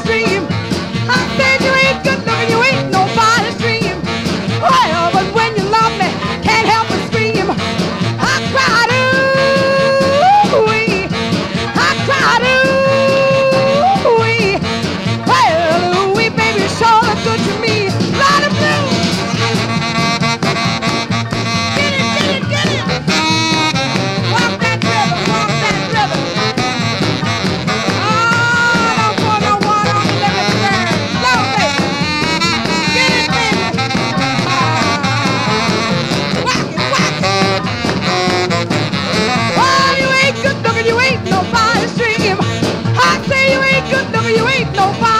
nobody's dream. I said you ain't good looking, you ain't nobody's dream. Well, but when you love me, can't help but scream. I cried, ooh-wee. I cried, ooh-wee. Well, ooh-wee, baby, you sure look good to me. Lot of blue. Get it. Walk that river, walk that river. Oh, I don't want no water on the living bird. No, baby. Get it, baby. Walk it. Oh, you ain't good looking, you ain't nobody's dream. I say you ain't good looking, you ain't nobody's